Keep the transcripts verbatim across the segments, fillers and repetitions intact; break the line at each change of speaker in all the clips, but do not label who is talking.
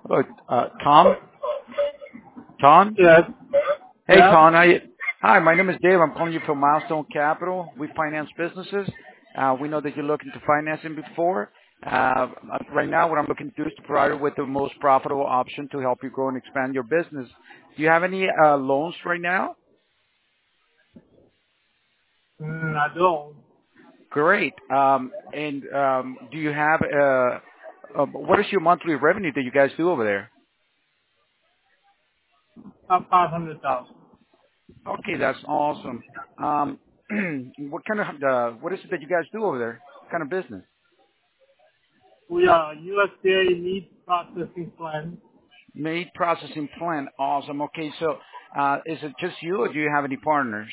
Look, uh, Tom? Tom?
Yes.
Hey,
Yeah.
Tom. How you? Hi, my name is Dave. I'm calling you from Milestone Capital. We finance businesses. Uh, we know that you're looking to financing before. Uh, right now, what I'm looking to do is to provide you with the most profitable option to help you grow and expand your business. Do you have any uh, loans right now?
Mm, I don't.
Great. Um, and um, do you have uh, uh, what is your monthly revenue that you guys do over there?
About five hundred thousand.
Okay, that's awesome. Um, what kind of uh, what is it that you guys do over there? What kind of business?
We are U S D A meat processing plant.
Meat processing plant. Awesome. Okay, so uh, is it just you, or do you have any partners?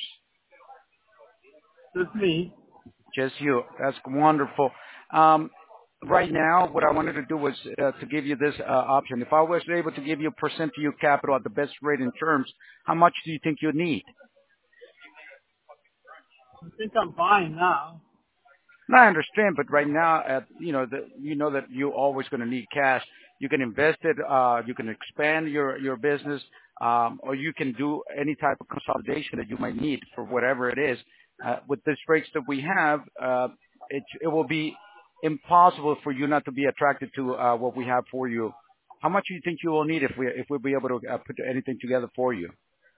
Just me.
Just you. That's wonderful. Um, right now, what I wanted to do was uh, to give you this uh, option. If I was able to give you a percent to your capital at the best rate in terms, how much do you think you need?
I think I'm fine now.
No, I understand, but right now, at, you know, the, you know that you're always going to need cash. You can invest it, uh, you can expand your, your business, um, or you can do any type of consolidation that you might need for whatever it is. Uh, with this rates that we have, uh, it, it will be impossible for you not to be attracted to, uh, what we have for you. How much do you think you will need if we, if we'll be able to uh, put anything together for you?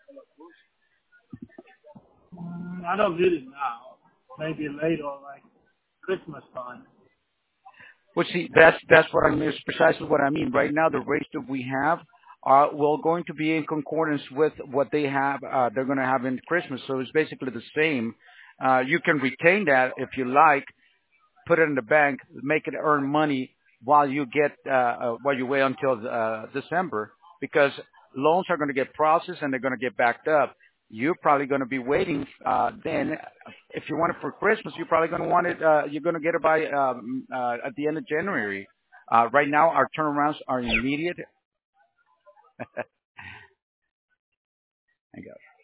Mm, I don't need it now. Maybe later, like Christmas time.
Well, see, that's that's what I mean. It's precisely what I mean. Right now, the rates that we have are will going to be in concordance with what they have. Uh, they're going to have in Christmas, so it's basically the same. Uh, you can retain that if you like, put it in the bank, make it earn money while you get uh, uh, while you wait until uh, December, because loans are going to get processed and they're going to get backed up. You're probably going to be waiting. Uh, then, if you want it for Christmas, you're probably going to want it. Uh, you're going to get it by um, uh, at the end of January. Uh, right now, our turnarounds are immediate. Thank you.